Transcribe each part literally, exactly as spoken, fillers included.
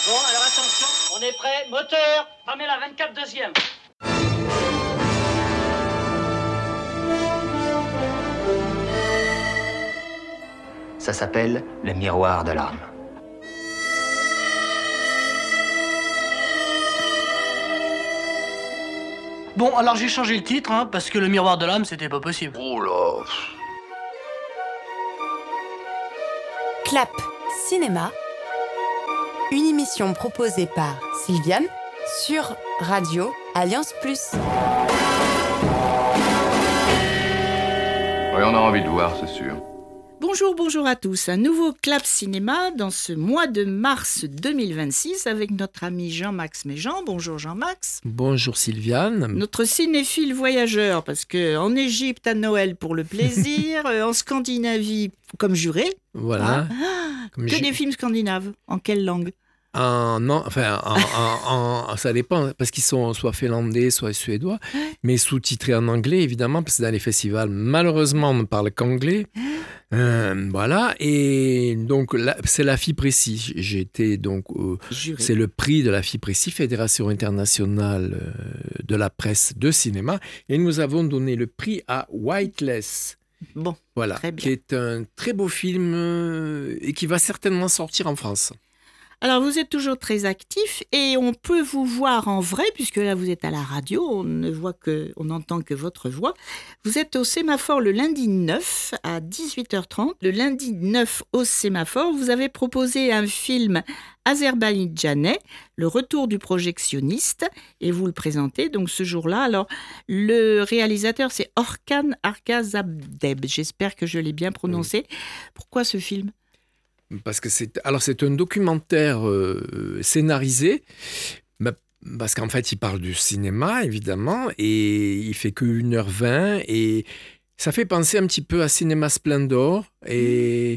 Bon, alors attention, on est prêt. Moteur, Pamela vingt-quatre deuxième. Ça s'appelle le miroir de l'âme. Bon, alors j'ai changé le titre, hein, parce que le miroir de l'âme, c'était pas possible. Oh là. Clap Cinéma, une émission proposée par Sylviane sur Radio Alliance Plus. Oui, on a envie de voir, c'est sûr. Bonjour, bonjour à tous. Un nouveau Clap Cinéma dans ce mois de mars deux mille vingt-six avec notre ami Jean-Max Méjean. Bonjour Jean-Max. Bonjour Sylviane. Notre cinéphile voyageur, parce qu'en Égypte à Noël pour le plaisir, en Scandinavie comme juré. Voilà. Ah, Comme que ju- des films scandinaves. En quelle langue? En, non, enfin, en, en- en- ça dépend, parce qu'ils sont soit finlandais, soit suédois, mais sous-titrés en anglais, évidemment, parce que dans les festivals, malheureusement, on ne parle qu'anglais. Euh, voilà, et donc, là, c'est la FIPRECI. J'ai été donc, euh, Juré. c'est le prix de la FIPRECI, Fédération internationale euh, de la presse de cinéma, et nous avons donné le prix à Whiteless. Bon, Voilà, Très bien. qui est un très beau film euh, et qui va certainement sortir en France. alors vous êtes toujours très actif et on peut vous voir en vrai, puisque là vous êtes à la radio, on ne voit que, on n'entend que votre voix. Vous êtes au Sémaphore le lundi neuf à dix-huit heures trente. Le lundi neuf au Sémaphore, vous avez proposé un film azerbaïdjanais, Le retour du projectionniste, et vous le présentez donc ce jour-là. Alors le réalisateur c'est Orkan Arkazabdeb, j'espère que je l'ai bien prononcé. Pourquoi ce film ? Parce que c'est, alors c'est un documentaire euh, scénarisé, bah, parce qu'en fait il parle du cinéma évidemment, et il fait que une heure vingt, et ça fait penser un petit peu à Cinéma Splendor, et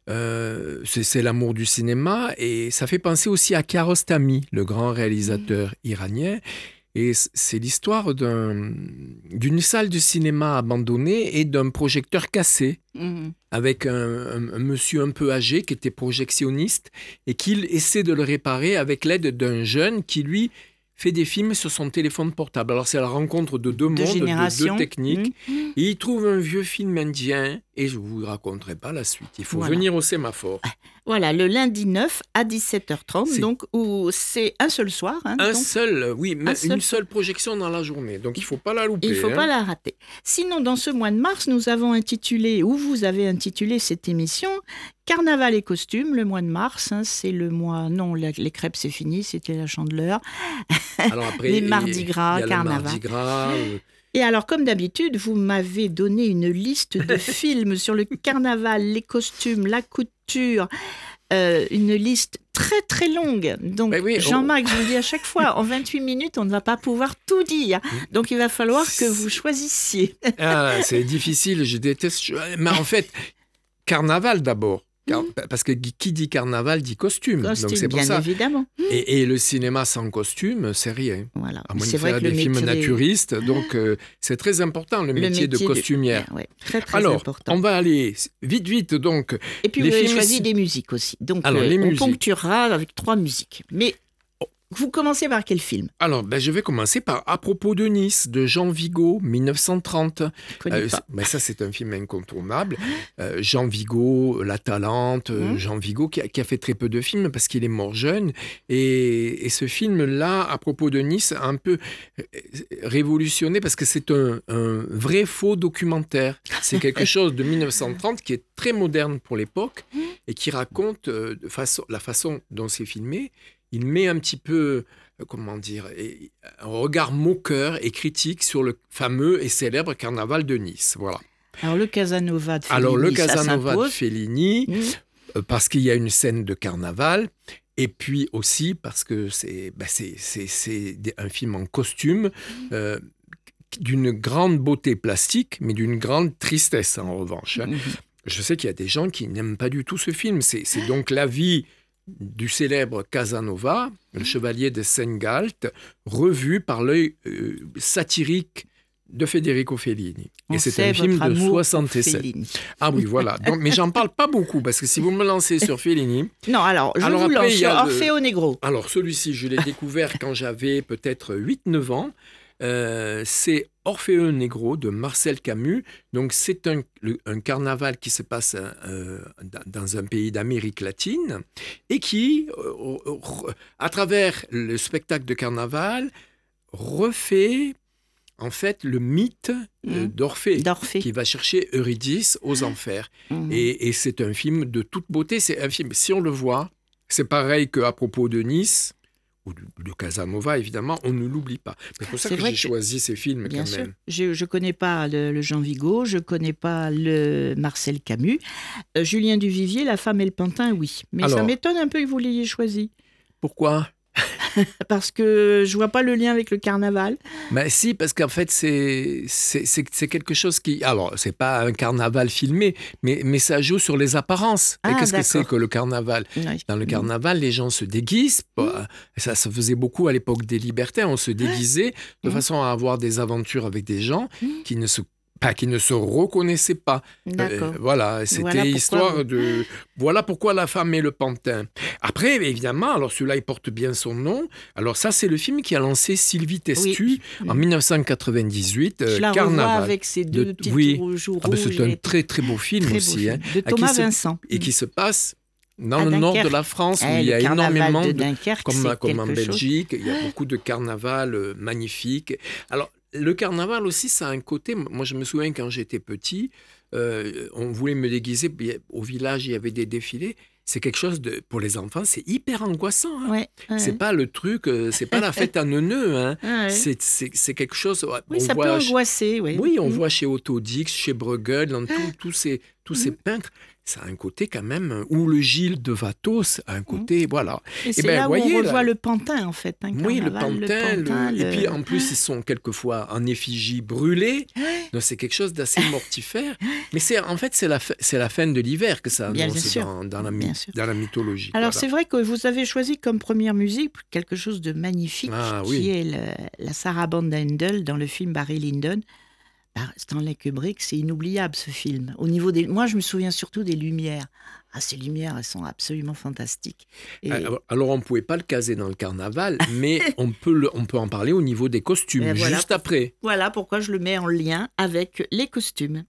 euh, c'est, c'est l'amour du cinéma, et ça fait penser aussi à Kiarostami, le grand réalisateur iranien. Et c- c'est l'histoire d'un, d'une salle de cinéma abandonnée et d'un projecteur cassé, Mhm. avec un, un- un monsieur un peu âgé qui était projectionniste et qu'il essaie de le réparer avec l'aide d'un jeune qui, lui, fait des films sur son téléphone portable. Alors, c'est la rencontre de deux De mondes, de génération. deux techniques. Mhm. Et il trouve un vieux film indien et je ne vous raconterai pas la suite. Il faut Voilà. venir au sémaphore. Voilà, le lundi neuf à dix-sept heures trente, C'est- donc où c'est un seul soir. hein, Un donc, seul, oui, mais seul. une seule projection dans la journée. Donc, il ne faut pas la louper. il ne faut hein. pas la rater. Sinon, dans ce mois de mars, nous avons intitulé, ou vous avez intitulé cette émission, Carnaval et costumes, le mois de mars. hein, c'est le mois, non, la- les crêpes c'est fini, c'était la Chandeleur. Alors après, Les il- Mardi Gras, il y a le carnaval. Mardi Gras, euh, Et alors, comme d'habitude, vous m'avez donné une liste de films sur le carnaval, les costumes, la couture, euh, une liste très très longue. Donc, Ben oui, oh. Jean-Marc, je vous dis à chaque fois, en vingt-huit minutes, on ne va pas pouvoir tout dire. Donc, il va falloir que vous choisissiez. Ah, c'est difficile, je déteste. je- Mais en fait, carnaval d'abord. Car- Parce que qui dit carnaval dit costume. Costume, Donc c'est pour bien ça. évidemment. Et, et le cinéma sans costume, c'est rien. Voilà. À moins C'est de vrai faire que le des films métier- naturistes. Donc euh, c'est très important le, le métier, de costumière. Ouais, très très Alors, important. on va aller vite, vite. Donc, Et puis, les vous avez films- choisi des musiques aussi. Donc, Alors, euh, les on musiques. ponctuera avec trois musiques. Mais vous commencez par quel film? alors ben, je vais commencer par À propos de Nice, de Jean Vigo, mille neuf cent trente. Je connais Euh, pas. c'est- ben ça, c'est un film incontournable. Euh, Jean Vigo, La Talente, euh, Mhm. Jean Vigo qui a, qui a fait très peu de films parce qu'il est mort jeune. Et, et ce film-là, À propos de Nice, a un peu euh, révolutionné parce que c'est un, un vrai faux documentaire. C'est quelque chose de mille neuf cent trente qui est très moderne pour l'époque et qui raconte euh, de façon, la façon dont c'est filmé. Il met un petit peu, euh, comment dire, et- un regard moqueur et critique sur le fameux et célèbre carnaval de Nice. Voilà. Alors, le Casanova de Fellini, Alors, le ça Casanova de s'impose. Fellini, Mmh. euh, parce qu'il y a une scène de carnaval, et puis aussi parce que c'est bah, c'est- c'est- c'est des- un film en costume, euh, d'une grande beauté plastique, mais d'une grande tristesse en revanche. hein. Mhm. Je sais qu'il y a des gens qui n'aiment pas du tout ce film. C'est c'est donc la vie du célèbre Casanova, le chevalier de Saint-Galt, revu par l'œil euh, satirique de Federico Fellini. On et c'est sait un film votre de amour pour soixante-sept. Fellini. Ah oui, voilà. Donc, mais j'en parle pas beaucoup parce que si vous me lancez sur Fellini... Non, alors, je Alors vous après, lance il y sur a le- Orfeo Negro. Alors, celui-ci, je l'ai découvert quand j'avais peut-être huit neuf ans. Euh, c'est Orfeo Negro de Marcel Camus. Donc, c'est un, le- un carnaval qui se passe euh, dans, dans un pays d'Amérique latine et qui, euh, euh, à travers le spectacle de carnaval, refait en fait le mythe euh, Mmh. d'Orphée, D'Orphée. qui va chercher Eurydice aux enfers. Mhm. Et, et c'est un film de toute beauté. C'est un film, si on le voit, c'est pareil qu'à propos de Nice, ou de, de Casanova, évidemment, on ne l'oublie pas. C'est pour ça C'est que vrai j'ai que- choisi ces films Bien quand sûr. même. Je ne connais pas le, le Jean Vigo, je ne connais pas le Marcel Camus. Euh, Julien Duvivier, La femme et le pantin, oui. Mais ça Alors- m'étonne un peu que vous l'ayez choisi. Pourquoi ? Parce que je vois pas le lien avec le carnaval. Ben si, parce qu'en fait, c'est, c'est, c'est, c'est quelque chose qui... Alors, c'est pas un carnaval filmé, mais, mais ça joue sur les apparences. Ah, Et qu'est-ce que d'accord. c'est que le carnaval ? Oui. Dans le carnaval, les gens se déguisent. Bah, Ça se faisait beaucoup à l'époque des libertins. On se déguisait de Mmh. façon à avoir des aventures avec des gens Mmh. qui ne se pas qui ne se reconnaissaient pas. D'accord. Euh, voilà, c'était Voilà pourquoi histoire vous- de... Voilà pourquoi la femme et le pantin. Après, évidemment, alors celui-là, il porte bien son nom. Alors ça, c'est le film qui a lancé Sylvie Testu en Mm. dix-neuf cent quatre-vingt-dix-huit, euh, Je la revois Carnaval. avec ses deux De- petits oui. joues Ah ben, rouges. c'est un et- très très beau film très beau aussi. film. hein, De à qui Thomas se- Vincent. et qui se passe dans À le nord de Dunkerque. la France, où Eh, il y a le carnaval énormément de de... Dunkerque, Comme, c'est comme en quelque chose. Belgique, il y a beaucoup de carnaval euh, magnifiques. Alors, le carnaval aussi, ça a un côté... Moi, je me souviens quand j'étais petit, euh, on voulait me déguiser. puis Au village, il y avait des défilés. C'est quelque chose de... Pour les enfants, c'est hyper angoissant. hein. Ouais, ouais. C'est pas le truc... euh, c'est pas la fête à neuneux. Hein. Ouais. C'est, c'est, c'est quelque chose... ouais, Oui, on ça voit peut ch- angoisser. Oui, oui, on Mm. voit chez Otto Dix, chez Bruegel, dans tout- tous ces, tous ces Mhm. peintres, ça a un côté quand même, ou le Gilles de Vatos a un côté, voilà. Et c'est ben, là où voyez, on là- revoit le pantin, en fait. hein, Oui, le carnaval, pantin, le- pantin, et le- puis en plus ils sont quelquefois en effigie brûlée, donc c'est quelque chose d'assez mortifère, mais c'est, en fait c'est la, f- c'est la fin de l'hiver que ça Bien annonce sûr. dans, dans la, my- Bien sûr. dans la mythologie. Alors voilà. c'est vrai que vous avez choisi comme première musique quelque chose de magnifique, Ah, qui oui. est le- la sarabande d'Handel dans le film Barry Lyndon. Bah, Stanley Kubrick, c'est inoubliable ce film. Au niveau des, moi je me souviens surtout des lumières. Ah, ces lumières, elles sont absolument fantastiques. Et- Alors, alors, on ne pouvait pas le caser dans le carnaval, mais on peut, le- on peut en parler au niveau des costumes, Et voilà. juste après. Voilà pourquoi je le mets en lien avec les costumes.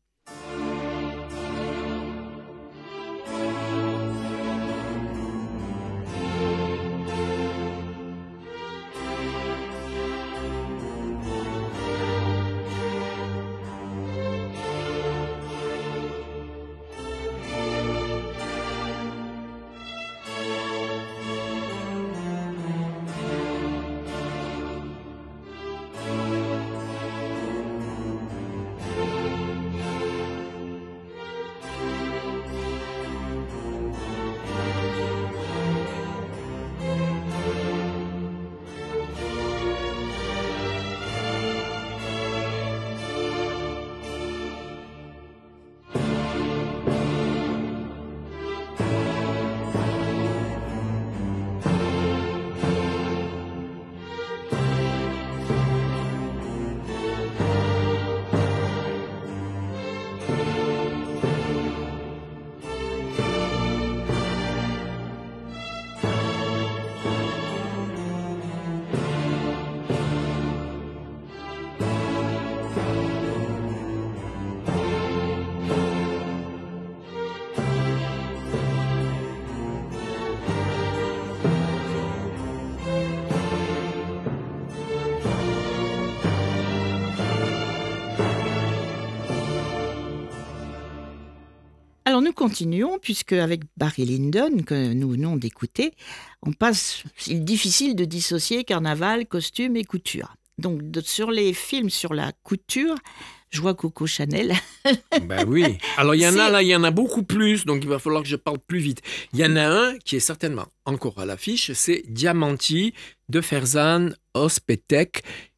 Alors nous continuons, puisque avec Barry Lyndon, que nous venons d'écouter, on passe, il est difficile de dissocier carnaval, costume et couture. Donc de- sur les films sur la couture, je vois Coco Chanel. Ben oui. Alors, il y en a C'est- là, il y en a beaucoup plus, donc il va falloir que je parle plus vite. Il y en a un qui est certainement encore à l'affiche, c'est Diamanti de Ferzan Özpetek.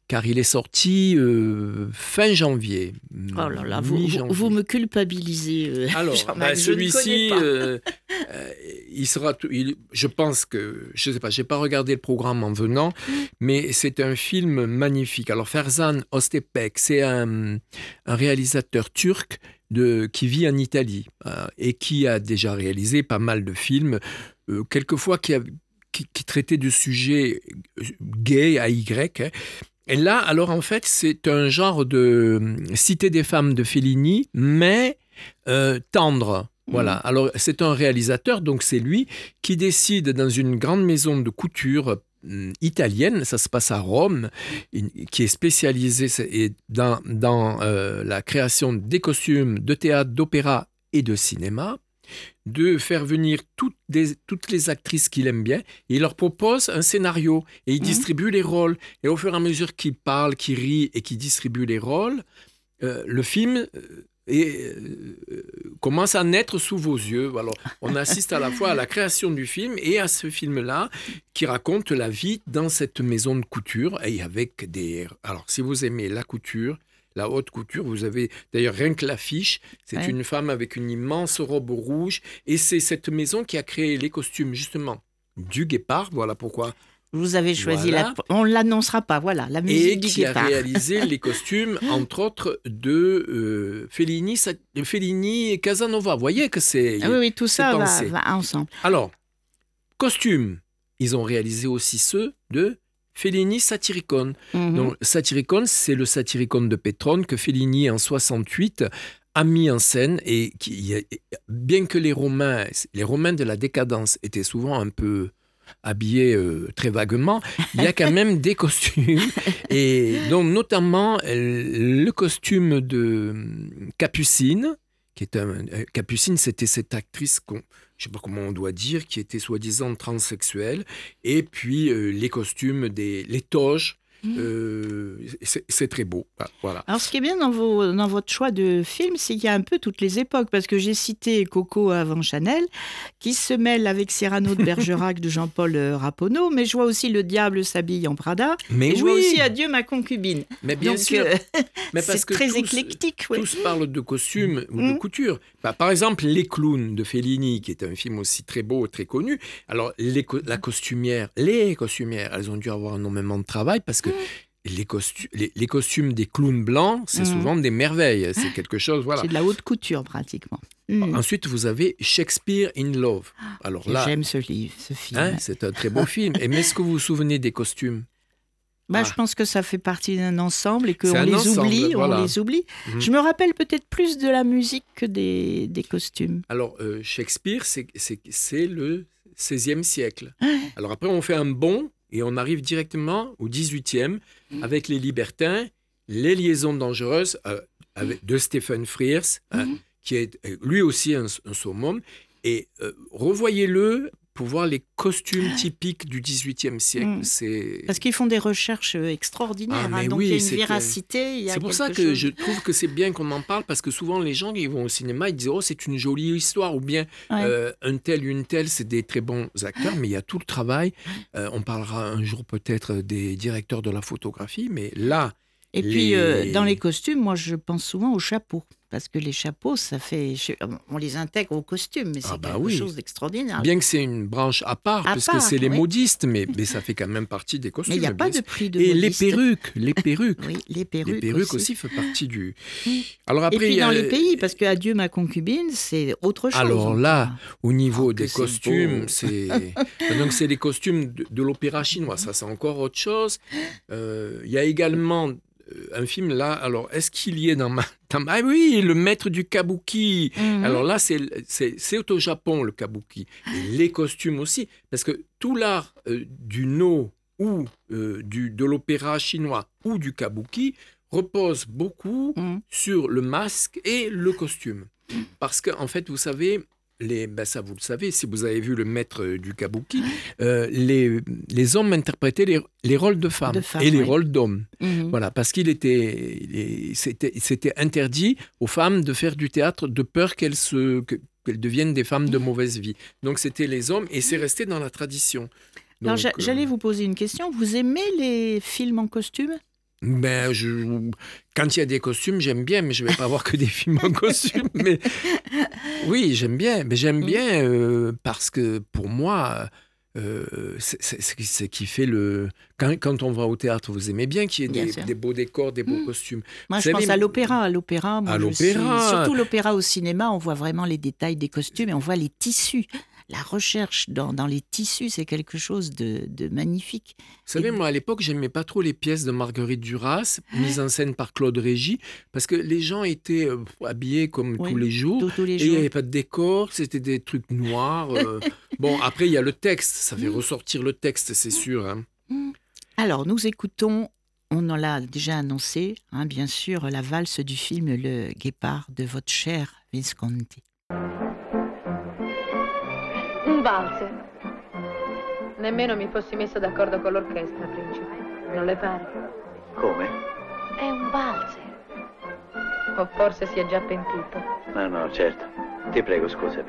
car il est sorti euh, fin janvier. Oh là là, vous, vous, vous me culpabilisez. Euh, Alors, bah, celui-ci, euh, euh, il sera, tout, il, je pense que, je ne sais pas, je n'ai pas regardé le programme en venant, mais c'est un film magnifique. Alors, Ferzan Öztürk, c'est un, un réalisateur turc de, qui vit en Italie euh, et qui a déjà réalisé pas mal de films, euh, quelquefois qui, a, qui, qui traitaient de sujets gays à Y. Hein. Et là, alors en fait, c'est un genre de Cité des femmes de Fellini, mais euh, tendre. Voilà. Mmh. Alors, c'est un réalisateur, donc c'est lui qui décide dans une grande maison de couture euh, italienne, ça se passe à Rome, qui est spécialisée dans, dans euh, la création des costumes de théâtre, d'opéra et de cinéma, de faire venir toutes, des, toutes les actrices qu'il aime bien, et il leur propose un scénario, et il mmh. distribue les rôles. Et au fur et à mesure qu'il parle, qu'il rit et qu'il distribue les rôles, euh, le film euh, est, euh, commence à naître sous vos yeux. Alors, on assiste à la fois à la création du film et à ce film-là qui raconte la vie dans cette maison de couture, et avec des... Alors, si vous aimez la couture, la haute couture, vous avez d'ailleurs rien que l'affiche, c'est ouais. une femme avec une immense robe rouge, et c'est cette maison qui a créé les costumes justement du guépard, voilà pourquoi. Vous avez choisi, voilà. la... on ne l'annoncera pas, voilà, la musique et du qui guépard. a réalisé les costumes, entre autres, de euh, Fellini, Fellini et Casanova. Vous voyez que c'est ah Oui, oui, tout ça va, va ensemble. Alors, costumes, ils ont réalisé aussi ceux de Fellini Satyricon. Mm-hmm. Donc, Satyricon, c'est le Satyricon de Pétrone que Fellini, en soixante-huit, a mis en scène. Et qui, bien que les Romains, les Romains de la décadence étaient souvent un peu habillés euh, très vaguement, il y a quand même des costumes. Et donc, notamment, le costume de Capucine, qui est un... Capucine, c'était cette actrice qu'on... je ne sais pas comment on doit dire, qui était soi-disant transsexuelle, et puis euh, les costumes, des, les toges, mmh. euh, c'est, c'est très beau. Voilà. Alors, ce qui est bien dans, vos, dans votre choix de film, c'est qu'il y a un peu toutes les époques, parce que j'ai cité Coco avant Chanel, qui se mêle avec Cyrano de Bergerac de Jean-Paul Raponneau, mais je vois aussi Le Diable s'habille en Prada, mais et oui. je vois aussi Adieu ma concubine. Mais bien Donc, sûr, euh, mais parce c'est que très tous, éclectique. Ouais. Tous parlent de costumes ou mmh. de couture. Bah, par exemple, Les Clowns de Fellini, qui est un film aussi très beau, très connu. Alors, les co- la costumière, les costumières, elles ont dû avoir énormément de travail parce que mmh. les, costu- les, les costumes des clowns blancs, c'est mmh. souvent des merveilles. C'est quelque chose, voilà. C'est de la haute couture, pratiquement. Mmh. Ensuite, vous avez Shakespeare in Love. Alors là, j'aime ce livre, ce film. Hein, c'est un très beau film. Et mais est-ce que vous vous souvenez des costumes? Bah, ah. Je pense que ça fait partie d'un ensemble et qu'on les ensemble, oublie. Voilà. On les oublie. Mmh. Je me rappelle peut-être plus de la musique que des, des costumes. Alors, euh, Shakespeare, c'est, c'est, c'est le seizième siècle. Alors après, on fait un bond et on arrive directement au dix-huitième mmh. avec les libertins, les liaisons dangereuses euh, avec, de Stephen Frears, mmh. hein, qui est lui aussi un, un summum. Et euh, revoyez-le pour voir les costumes typiques du dix-huitième siècle. Mmh. C'est... Parce qu'ils font des recherches extraordinaires, ah, hein, donc oui, il y a une véracité. Il y a c'est pour ça que chose... je trouve que c'est bien qu'on en parle, parce que souvent les gens qui vont au cinéma, ils disent « Oh, c'est une jolie histoire » ou bien ouais. euh, « Un tel, une telle, c'est des très bons acteurs », mais il y a tout le travail. Euh, on parlera un jour peut-être des directeurs de la photographie, mais là... Et les... puis, euh, dans les costumes, moi, je pense souvent aux chapeaux. Parce que les chapeaux, ça fait... On les intègre aux costumes, mais c'est ah bah quelque oui. chose d'extraordinaire. Bien que c'est une branche à part, à parce part, que c'est les oui. modistes, mais, mais ça fait quand même partie des costumes. Mais il n'y a pas de prix de Et modiste. les perruques, les perruques. Oui, les perruques, les perruques aussi. aussi font partie du... Alors après, et puis dans a... les pays, parce que Adieu ma concubine, c'est autre chose. Alors là, au niveau oh, des costumes, c'est... c'est... Donc c'est les costumes de, de l'opéra chinois, ça c'est encore autre chose. Il euh, y a également... un film là, alors est-ce qu'il y est dans ma... Dans ma... Ah oui, le maître du kabuki. Mm-hmm. Alors là, c'est, c'est, c'est au Japon le kabuki. Et les costumes aussi, parce que tout l'art euh, du no ou euh, du, de l'opéra chinois ou du kabuki repose beaucoup mm. sur le masque et le costume. Parce qu'en en fait, vous savez... Les, ben ça, vous le savez, si vous avez vu le maître du kabuki, euh, les, les hommes interprétaient les, les rôles de femmes, de femmes et les oui. rôles d'hommes. Mmh. Voilà, parce qu'il était, il, c'était, c'était interdit aux femmes de faire du théâtre de peur qu'elles, se, qu'elles deviennent des femmes de mauvaise vie. Donc c'était les hommes et c'est resté dans la tradition. Donc, Alors, j'a, euh... j'allais vous poser une question. Vous aimez les films en costume ? Ben, je... Quand il y a des costumes, j'aime bien, mais je ne vais pas voir que des films en costume. Mais oui, j'aime bien. Mais j'aime Mm. bien euh, parce que pour moi, euh, c'est, c'est, c'est ce qui fait le. Quand, quand on va au théâtre, vous aimez bien qu'il y ait Bien des, sûr. des beaux décors, des beaux Mm. costumes. Moi, Vous je pense savez, à l'opéra. À l'opéra, moi, À je l'opéra. suis- surtout l'opéra au cinéma, on voit vraiment les détails des costumes et on voit les tissus. La recherche dans, dans les tissus, c'est quelque chose de, de magnifique. Vous savez, moi, à l'époque, j'aimais pas trop les pièces de Marguerite Duras, mises en scène par Claude Régis, parce que les gens étaient euh, habillés comme Oui, tous les jours. Tous, tous les Et il n'y jours. avait pas de décor, c'était des trucs noirs. euh. Bon, après, il y a le texte, ça fait ressortir le texte, c'est sûr. Hein. Alors, nous écoutons, on en l'a déjà annoncé, hein, bien sûr, la valse du film Le Guépard de votre cher Visconti. Un valzer. Nemmeno mi fossi messa d'accordo con l'orchestra, principe. Non le pare? Come? È un valzer. O forse si è già pentito. No, no, certo. Ti prego, scusami.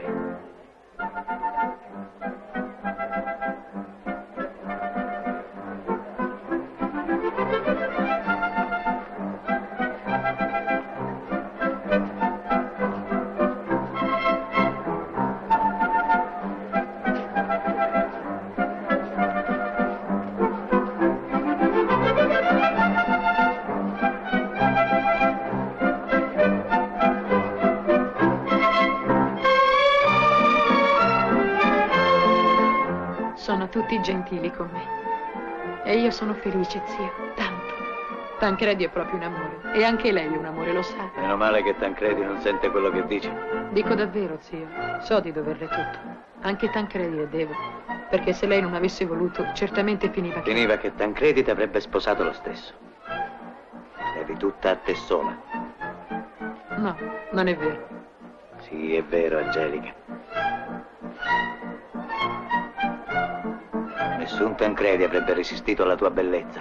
Sono tutti gentili con me. E io sono felice, zio. Tanto. Tancredi è proprio un amore. E anche lei è un amore, lo sa. Meno male che Tancredi non sente quello che dici. Dico davvero, zio. So di doverle tutto. Anche Tancredi le devo. Perché se lei non avesse voluto, certamente finiva che... Finiva che Tancredi ti avrebbe sposato lo stesso. Devi tutta a te sola. No, non è vero. Sì, è vero, Angelica. Nessun Tancredi avrebbe resistito alla tua bellezza.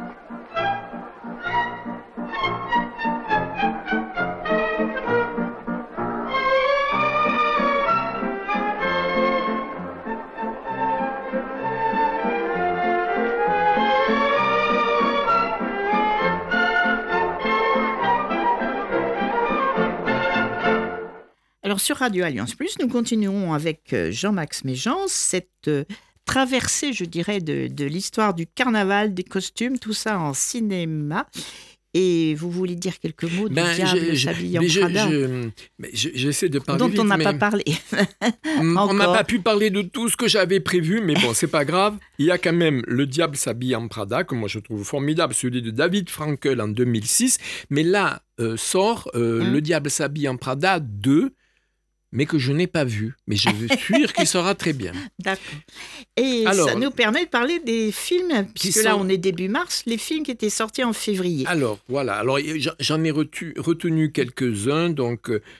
Alors, sur Radio Alliance Plus, nous continuons avec euh, Jean-Max Méjean, cette euh, traversée, je dirais, de, de l'histoire du carnaval, des costumes, tout ça en cinéma. Et vous voulez dire quelques mots du Ben, diable je- je- s'habillé en mais je- Prada, je- mais je- J'essaie de parler dont vite, on n'a mais pas parlé. Mm, on n'a encore. pas pu parler de tout ce que j'avais prévu, mais bon, c'est pas grave. Il y a quand même Le Diable s'habille en Prada, que moi je trouve formidable, celui de David Frankel en deux mille six. Mais là euh, sort euh, Hum. Le Diable s'habille en Prada deux, mais que je n'ai pas vu. Mais je suis sûr qu'il sera très bien. D'accord. Et Alors, ça nous permet de parler des films, puisque là sont- on est début mars, les films qui étaient sortis en février. Alors, voilà. Alors, j'en- j'en ai retu- retenu quelques-uns. Donc, euh,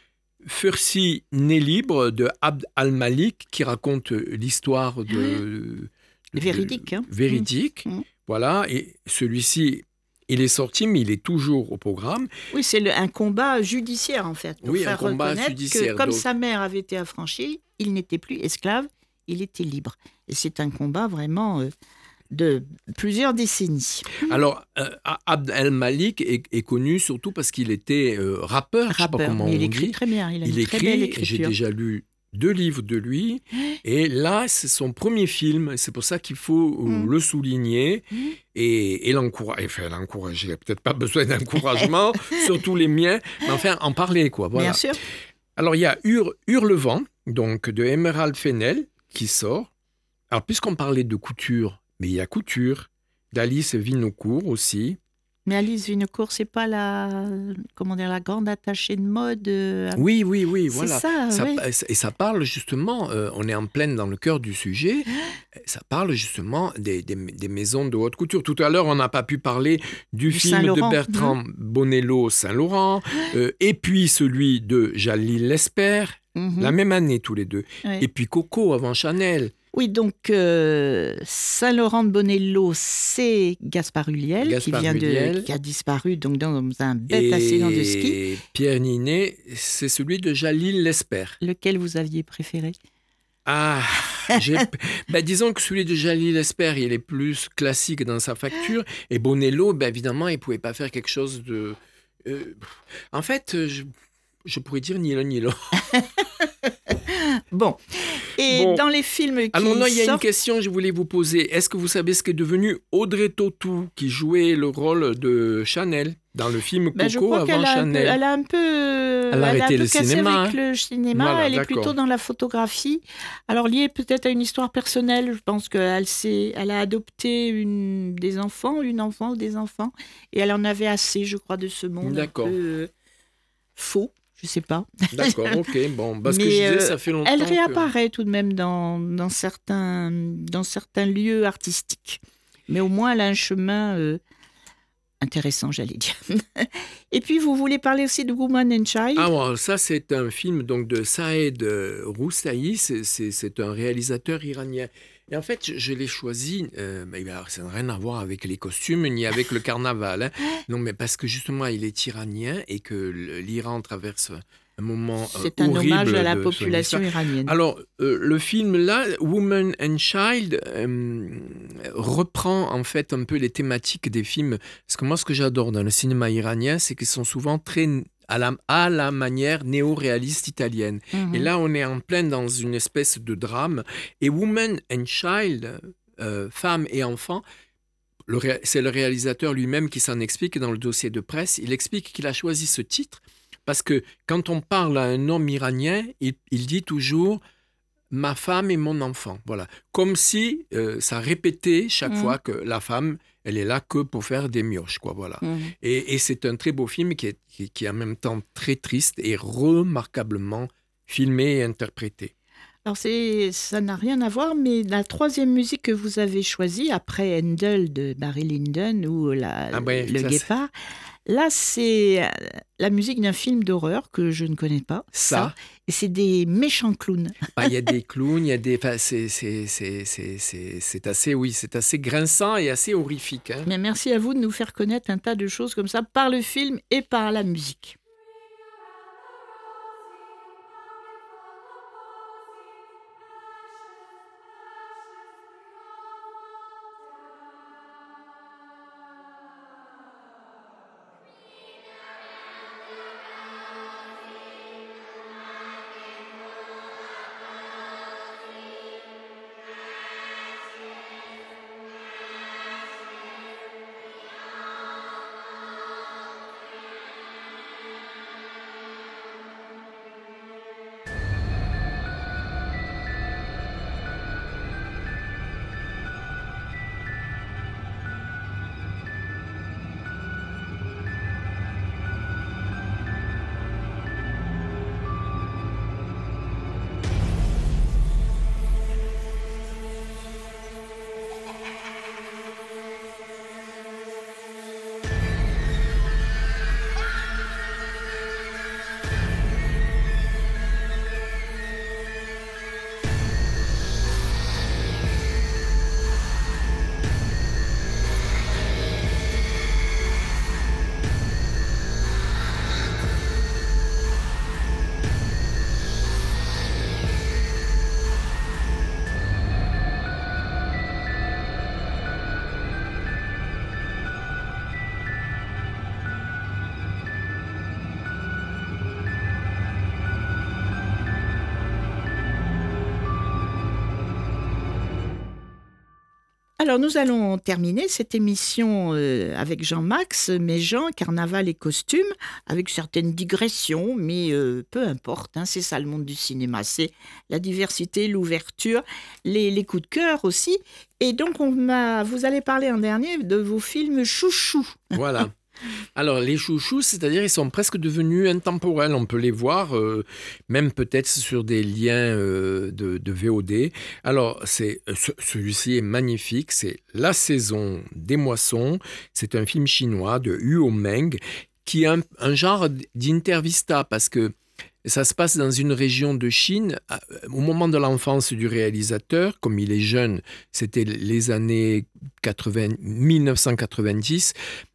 Fursi né libre de Abd al-Malik, qui raconte euh, l'histoire de. de- Véridique, hein. Véridique. Mm. Voilà. Et celui-ci, il est sorti, mais il est toujours au programme. Oui, c'est le- un combat judiciaire en fait, pour Oui, un faire combat reconnaître judiciaire, que comme donc. sa mère avait été affranchie, il n'était plus esclave, il était libre. Et c'est un combat vraiment euh, de plusieurs décennies. Alors, euh, Abd al-Malik est, est connu surtout parce qu'il était euh, rappeur. Je sais pas Rappeur, comment mais il on écrit dit. très bien, il a Il une très belle écrit, j'ai écriture. déjà lu deux livres de lui, et là, c'est son premier film, c'est pour ça qu'il faut euh, Mm. le souligner Mm. et, et l'encourager. Enfin, l'encourager, il n'y a peut-être pas besoin d'encouragement, surtout les miens, mais enfin, en parler, quoi. Voilà. Bien sûr. Alors, il y a Hurle, Hurlevent, donc de Emerald Fennell, qui sort. Alors, puisqu'on parlait de couture, mais il y a couture, d'Alice Vinocourt aussi. Mais Alice Vinocourt, c'est pas la, comment dire, la grande attachée de mode. euh, Oui, oui, oui, c'est voilà. ça, Ça- oui. Et ça parle justement, euh, on est en pleine dans le cœur du sujet, ça parle justement des, des- des maisons de haute couture. Tout à l'heure, on n'a pas pu parler du, Du film Saint-Laurent, de Bertrand Bonello, Saint-Laurent, euh, et puis celui de Jalil Lesper, Mhm. la même année tous les deux. Ouais. Et puis Coco avant Chanel. Oui, donc euh, Saint-Laurent de Bonello, c'est Gaspard Ulliel, Gaspard qui, vient Ulliel. de, qui a disparu donc, dans un bête et accident de ski. Pierre Ninet, c'est celui de Jalil Lesper. Lequel vous aviez préféré? Ah, j'ai... ben, disons que celui de Jalil Esper, il est plus classique dans sa facture. Et Bonello, ben, évidemment, il ne pouvait pas faire quelque chose de... Euh... En fait, je... je pourrais dire ni l'un ni l'autre. Bon. Et bon. dans les films qui Alors non, il y a sortent... une question que je voulais vous poser. Est-ce que vous savez ce qu'est devenu Audrey Tautou, qui jouait le rôle de Chanel dans le film Coco ben, je crois avant qu'elle a Chanel? Un peu, elle a un peu... Elle a arrêté un peu le cassé cinéma. avec le cinéma. Voilà, elle est d'accord. plutôt dans la photographie. Alors liée peut-être à une histoire personnelle. Je pense qu'elle s'est, elle a adopté une... des enfants, une enfant ou des enfants. Et elle en avait assez, je crois, de ce monde D'accord. un peu euh, faux. Je sais pas. D'accord, ok. Bon, parce Mais, que je disais, euh, ça fait longtemps Elle que... réapparaît tout de même dans, dans, certains, dans certains lieux artistiques. Mais au moins, elle a un chemin euh, intéressant, j'allais dire. Et puis, vous voulez parler aussi de Woman and Child? Ah, bon, ça, c'est un film donc, de Saed Roussaï. C'est, c'est, c'est un réalisateur iranien. Et en fait, je, je l'ai choisi, euh, mais alors, ça n'a rien à voir avec les costumes ni avec le carnaval. Hein. Non, mais parce que justement, il est iranien et que l'Iran traverse un moment euh, C'est un horrible hommage à la de population son histoire. iranienne. Alors, euh, le film-là, Woman and Child, euh, reprend en fait un peu les thématiques des films. Parce que moi, ce que j'adore dans le cinéma iranien, c'est qu'ils sont souvent très... À la, à la manière néo-réaliste italienne. Mhm. Et là, on est en plein dans une espèce de drame. Et Woman and Child, euh, femme et enfant, le ré, c'est le réalisateur lui-même qui s'en explique dans le dossier de presse. Il explique qu'il a choisi ce titre parce que quand on parle à un homme iranien, il, il dit toujours « ma femme et mon enfant ». Voilà. Comme si euh, ça répétait chaque Mhm. fois que la femme... elle est là que pour faire des mioches, quoi, voilà. Mmh. Et, et c'est un très beau film qui est, qui, qui est en même temps très triste et remarquablement filmé et interprété. Alors, c'est, ça n'a rien à voir, mais la troisième musique que vous avez choisie, après Handel de Barry Lyndon ou la, ah ouais, Le ça, Guépard, c'est... là, c'est la musique d'un film d'horreur que je ne connais pas. Ça, ça et c'est des méchants clowns. Il ah, y a des clowns, il y a des... Enfin, c'est, c'est, c'est, c'est, c'est, c'est assez, oui, c'est assez grinçant et assez horrifique. Hein. Mais merci à vous de nous faire connaître un tas de choses comme ça par le film et par la musique. Alors, nous allons terminer cette émission euh, avec Jean-Max, Méjean, Carnaval et costumes, avec certaines digressions, mais euh, peu importe, hein, c'est ça le monde du cinéma, c'est la diversité, l'ouverture, les, les coups de cœur aussi. Et donc, on m'a, vous allez parler en dernier de vos films chouchous. Voilà. Alors, les chouchous, c'est-à-dire ils sont presque devenus intemporels. On peut les voir, euh, même peut-être sur des liens euh, de, de V O D. Alors, c'est, ce, celui-ci est magnifique. C'est La saison des moissons. C'est un film chinois de Huo Meng qui est un, un genre d'intervista parce que ça se passe dans une région de Chine. Au moment de l'enfance du réalisateur, comme il est jeune, c'était les années quatre-vingts, dix-neuf cent quatre-vingt-dix.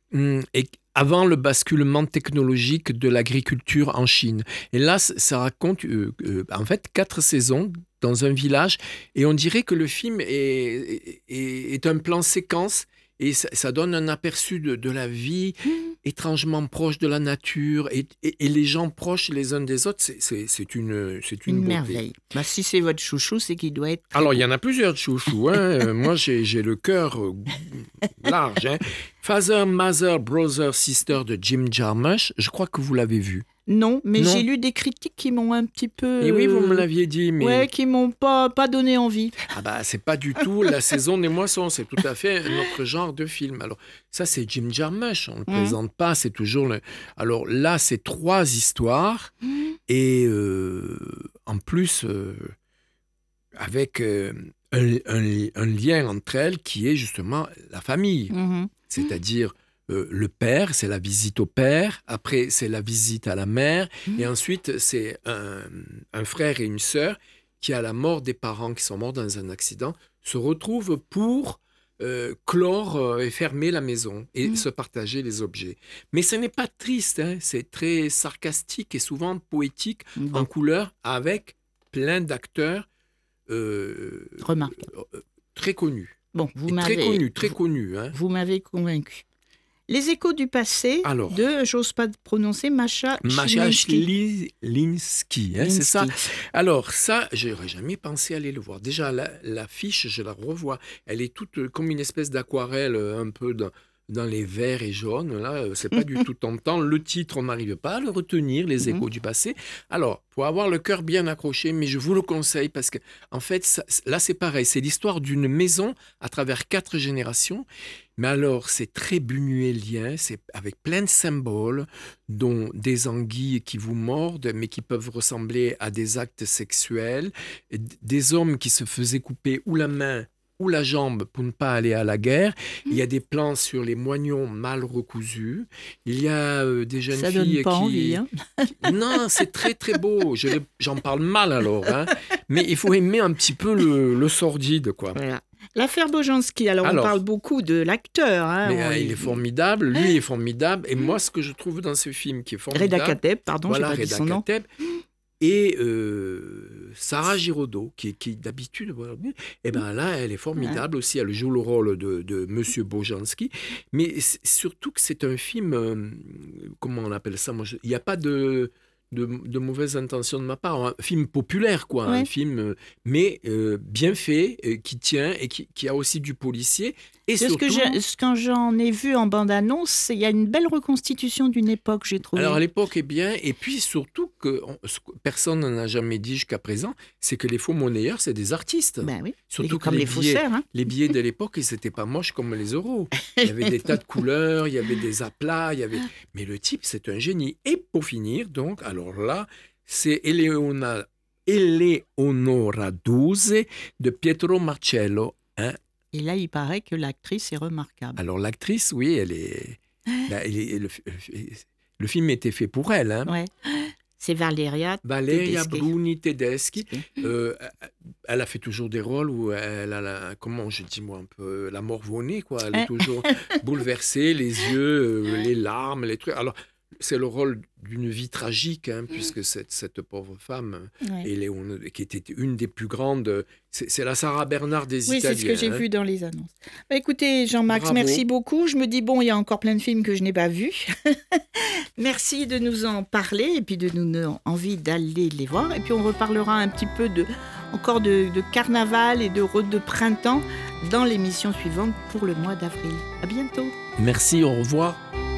Et avant le basculement technologique de l'agriculture en Chine. Et là, ça raconte euh, euh, en fait quatre saisons dans un village, et on dirait que le film est, est, est un plan séquence, et ça, ça donne un aperçu de, de la vie mmh. étrangement proche de la nature, et, et, et les gens proches les uns des autres, c'est, c'est, c'est une, c'est une, une beauté. merveille. Bah, si c'est votre chouchou, c'est qu'il doit être... Alors, il y en a plusieurs de chouchous. Hein. Moi, j'ai, j'ai le cœur euh, large. Hein. Father, Mother, Brother, Sister de Jim Jarmusch, je crois que vous l'avez vu. Non, mais non. j'ai lu des critiques qui m'ont un petit peu... Et oui, vous me l'aviez dit, mais... Ouais, qui m'ont pas, pas donné envie. Ah bah, c'est pas du tout la saison des moissons, c'est tout à fait notre genre de film. Alors, ça, c'est Jim Jarmusch, on ne le mmh. présente pas, c'est toujours... Le... Alors là, c'est trois histoires, mmh. et euh, en plus, euh, avec euh, un, un, un lien entre elles qui est justement la famille, mmh. c'est-à-dire... Euh, le père, c'est la visite au père, après c'est la visite à la mère, mmh. et ensuite c'est un, un frère et une sœur qui, à la mort des parents qui sont morts dans un accident, se retrouvent pour euh, clore euh, et fermer la maison et mmh. se partager les objets. Mais ce n'est pas triste, hein, c'est très sarcastique et souvent poétique, mmh. en couleur, avec plein d'acteurs euh, remarquables, euh, très connus. Bon, vous et m'avez... Très connus, très connus. Hein. Vous m'avez convaincu. Les échos du passé Alors, de, j'ose pas prononcer, Masha Chilinsky. Linsky, hein, c'est ça. Alors ça, j'aurais jamais pensé aller le voir. Déjà, la, l'affiche, je la revois. Elle est toute comme une espèce d'aquarelle, un peu dans, dans les verts et jaunes. Là, c'est pas du tout tentant. Le titre, on n'arrive pas à le retenir, les échos mm-hmm. du passé. Alors, pour avoir le cœur bien accroché, mais je vous le conseille parce que, en fait, ça, là, c'est pareil. C'est l'histoire d'une maison à travers quatre générations. Mais alors, c'est très buñuélien, c'est avec plein de symboles, dont des anguilles qui vous mordent, mais qui peuvent ressembler à des actes sexuels, des hommes qui se faisaient couper ou la main ou la jambe pour ne pas aller à la guerre. Mmh. Il y a des plans sur les moignons mal recousus. Il y a euh, des jeunes Ça filles donne pas qui... envie, hein. qui... Non, c'est très très beau. Je, j'en parle mal alors. Hein. Mais il faut aimer un petit peu le, le sordide, quoi. Voilà. L'affaire Bojanski, alors, alors on parle beaucoup de l'acteur. Hein, mais, euh, il est formidable, lui est formidable. Et moi, ce que je trouve dans ce film qui est formidable... Reda Kateb, pardon, voilà, j'ai pas Reda dit son nom. Kateb, et euh, Sarah Giraudot, qui, qui d'habitude... Et bien là, elle est formidable ouais. aussi. Elle joue le rôle de, de Monsieur Bojanski. Mais surtout que c'est un film... Euh, comment on appelle ça moi, je, il n'y a pas de... De, de mauvaises intentions de ma part, un film populaire quoi, ouais. un film euh, mais euh, bien fait, euh, qui tient et qui, qui a aussi du policier. Et c'est surtout... ce que je, quand j'en ai vu en bande-annonce, il y a une belle reconstitution d'une époque, j'ai trouvé. Alors l'époque est bien, et puis surtout que on, ce que personne n'en a jamais dit jusqu'à présent, c'est que les faux monnayeurs, c'est des artistes. Ben oui. Surtout comme que les, les billets, faussaires. Hein. Les billets de l'époque, ils n'étaient pas moches comme les euros. Il y avait des tas de couleurs, il y avait des aplats, il y avait. Mais le type, c'est un génie. Et pour finir, donc, alors là, c'est Eleona, Eleonora douze de Pietro Marcello. Hein. Et là, il paraît que l'actrice est remarquable. Alors, l'actrice, oui, elle est... Là, elle est le, le film était fait pour elle. Hein. Ouais. C'est Valeria Valeria Tedeschi. Bruni Tedeschi. Euh, elle a fait toujours des rôles où elle a, la, comment je dis moi, un peu la morvonnée, quoi. Elle est toujours bouleversée, les yeux, euh, les larmes, les trucs. Alors, c'est le rôle d'une vie tragique, hein, puisque cette, cette pauvre femme, ouais. Éléon, qui était une des plus grandes, c'est, c'est la Sarah Bernard des oui, Italiens. Oui, c'est ce que j'ai hein. vu dans les annonces. Bah, écoutez, Jean-Max, Bravo. Merci beaucoup. Je me dis, bon, il y a encore plein de films que je n'ai pas vus. Merci de nous en parler et puis de nous donner envie d'aller les voir. Et puis, on reparlera un petit peu de, encore de, de carnaval et de, de printemps dans l'émission suivante pour le mois d'avril. À bientôt. Merci, au revoir.